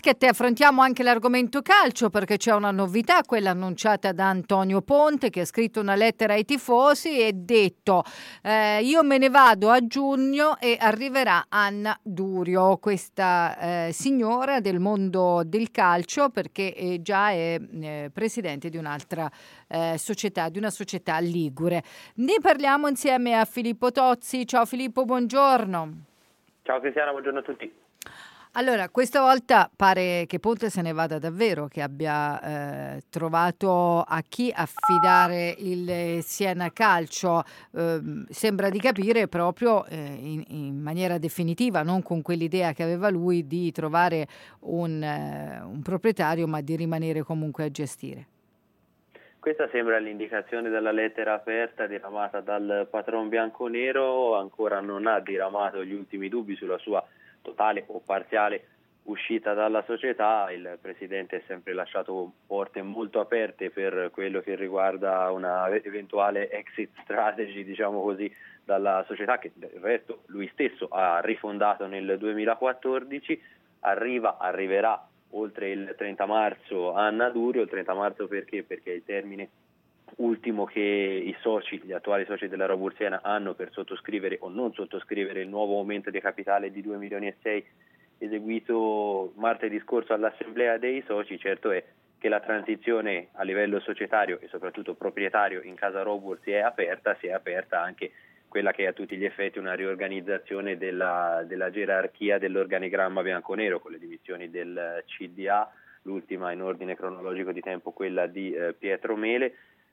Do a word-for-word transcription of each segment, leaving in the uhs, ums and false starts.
basket e affrontiamo anche l'argomento calcio, perché c'è una novità, quella annunciata da Antonio Ponte, che ha scritto una lettera ai tifosi e detto eh, io me ne vado a giugno e arriverà Anna Durio, questa eh, signora del mondo del calcio, perché eh, già è eh, presidente di un'altra eh, società, di una società ligure. Ne parliamo insieme a Filippo Tozzi. Ciao Filippo, buongiorno. Ciao Cristiana, buongiorno a tutti. Allora, questa volta pare che Ponte se ne vada davvero, che abbia eh, trovato a chi affidare il Siena Calcio. Eh, sembra di capire proprio eh, in, in maniera definitiva, non con quell'idea che aveva lui di trovare un, eh, un proprietario, ma di rimanere comunque a gestire. Questa sembra l'indicazione della lettera aperta diramata dal patron bianconero, ancora non ha diramato gli ultimi dubbi sulla sua totale o parziale uscita dalla società. Il presidente ha sempre lasciato porte molto aperte per quello che riguarda una eventuale exit strategy, diciamo così, dalla società, che del resto lui stesso ha rifondato nel duemilaquattordici. Arriva, arriverà oltre il trenta marzo Anna Durio. Il trenta marzo perché? Perché è il termine ultimo che i soci, gli attuali soci della Robur Siena hanno per sottoscrivere o non sottoscrivere il nuovo aumento di capitale di due milioni e sei eseguito martedì scorso all'assemblea dei soci. Certo è che la transizione a livello societario e soprattutto proprietario in casa Robur si è aperta, si è aperta anche quella che è a tutti gli effetti una riorganizzazione della, della gerarchia dell'organigramma bianconero, con le divisioni del C D A, l'ultima in ordine cronologico di tempo quella di eh, Pietro Mele,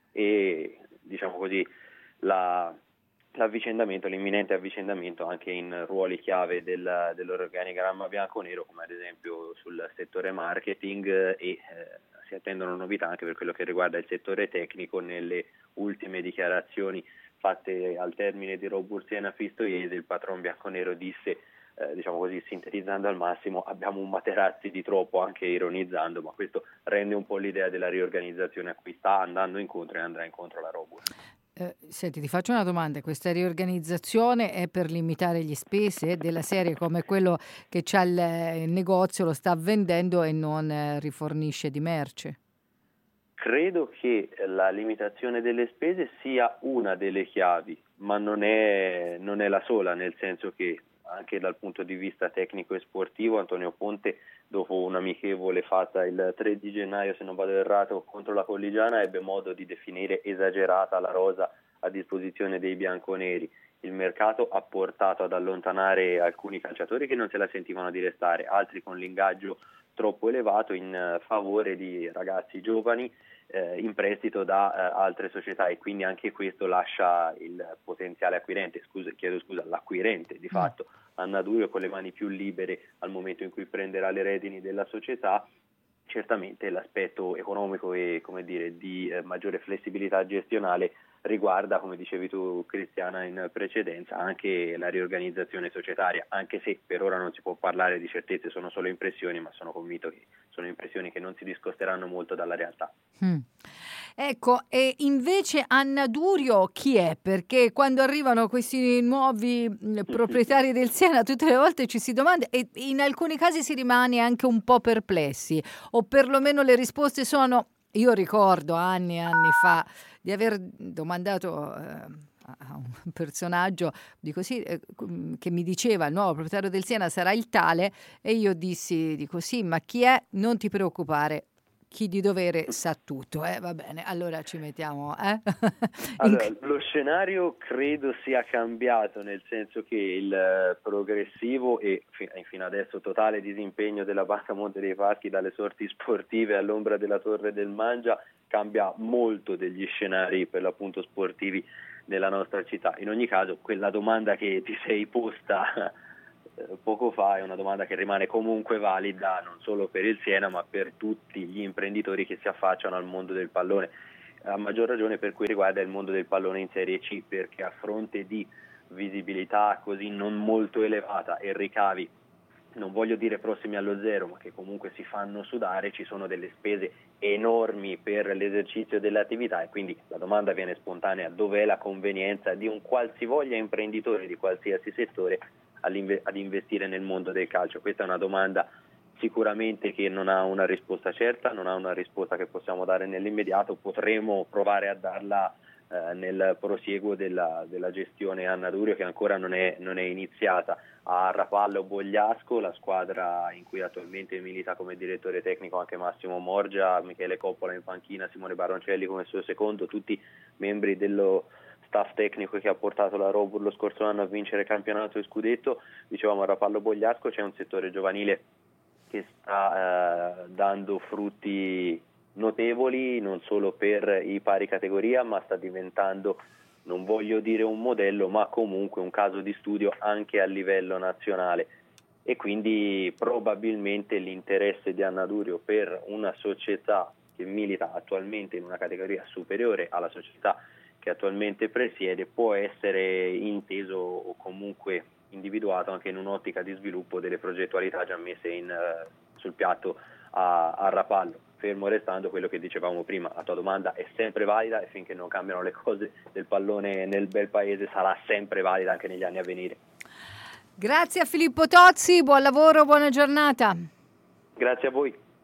e diciamo così la, l'avvicendamento, l'imminente avvicendamento anche in ruoli chiave del, dell'organigramma bianconero, come ad esempio sul settore marketing, e eh, si attendono novità anche per quello che riguarda il settore tecnico. Nelle ultime dichiarazioni fatte al termine di Robur Siena Pistoiese, il patron bianconero disse, eh, diciamo così, sintetizzando al massimo: abbiamo un Materazzi di troppo, anche ironizzando, ma questo rende un po' l'idea della riorganizzazione a cui sta andando incontro e andrà incontro la Robur. Eh, senti, ti faccio una domanda: questa riorganizzazione è per limitare gli spese della serie, come quello che c'ha il, il negozio, lo sta vendendo e non eh, rifornisce di merce? Credo che la limitazione delle spese sia una delle chiavi, ma non è, non è la sola, nel senso che anche dal punto di vista tecnico e sportivo Antonio Ponte, dopo un'amichevole fatta il tre di gennaio, se non vado errato, contro la Colligiana, ebbe modo di definire esagerata la rosa a disposizione dei bianconeri. Il mercato ha portato ad allontanare alcuni calciatori che non se la sentivano di restare, altri con l'ingaggio troppo elevato in favore di ragazzi giovani eh, in prestito da eh, altre società, e quindi anche questo lascia il potenziale acquirente, scusa, chiedo scusa, l'acquirente di fatto Anna Durio con le mani più libere al momento in cui prenderà le redini della società. Certamente l'aspetto economico e, come dire, di eh, maggiore flessibilità gestionale riguarda, come dicevi tu Cristiana in precedenza, anche la riorganizzazione societaria, anche se per ora non si può parlare di certezze, sono solo impressioni, ma sono convinto che sono impressioni che non si discosteranno molto dalla realtà. Mm. Ecco, e invece Anna Durio chi è? Perché quando arrivano questi nuovi mh, proprietari del Siena tutte le volte ci si domanda, e in alcuni casi si rimane anche un po' perplessi, o perlomeno le risposte sono... Io ricordo anni e anni fa di aver domandato eh, a un personaggio, dico sì, eh, che mi diceva il nuovo proprietario del Siena sarà il tale, e io dissi, dico sì, ma chi è? Non ti preoccupare, chi di dovere sa tutto, eh? Va bene, allora ci mettiamo, eh? Allora, lo scenario credo sia cambiato, nel senso che il progressivo e fino adesso totale disimpegno della Banca Monte dei Paschi dalle sorti sportive all'ombra della Torre del Mangia cambia molto degli scenari per l'appunto sportivi nella nostra città. In ogni caso, quella domanda che ti sei posta poco fa è una domanda che rimane comunque valida non solo per il Siena, ma per tutti gli imprenditori che si affacciano al mondo del pallone, a maggior ragione per cui riguarda il mondo del pallone in Serie C, perché a fronte di visibilità così non molto elevata e ricavi, non voglio dire prossimi allo zero, ma che comunque si fanno sudare, ci sono delle spese enormi per l'esercizio dell'attività, e quindi la domanda viene spontanea: dov'è la convenienza di un qualsivoglia imprenditore di qualsiasi settore ad investire nel mondo del calcio? Questa è una domanda sicuramente che non ha una risposta certa, non ha una risposta che possiamo dare nell'immediato, potremo provare a darla eh, nel prosieguo della, della gestione Anna Durio, che ancora non è, non è iniziata. A Rapallo Bogliasco, la squadra in cui attualmente milita come direttore tecnico anche Massimo Morgia, Michele Coppola in panchina, Simone Baroncelli come suo secondo, tutti membri dello staff tecnico che ha portato la Robur lo scorso anno a vincere campionato e scudetto. Dicevamo, a Rapallo Bogliasco c'è un settore giovanile che sta eh, dando frutti notevoli non solo per i pari categoria, ma sta diventando, non voglio dire un modello, ma comunque un caso di studio anche a livello nazionale, e quindi probabilmente l'interesse di Anna Durio per una società che milita attualmente in una categoria superiore alla società che attualmente presiede può essere inteso o comunque individuato anche in un'ottica di sviluppo delle progettualità già messe in, uh, sul piatto a, a Rapallo. Fermo restando quello che dicevamo prima, la tua domanda è sempre valida e finché non cambiano le cose del pallone nel bel paese sarà sempre valida anche negli anni a venire. Grazie a Filippo Tozzi, buon lavoro, buona giornata. Grazie a voi.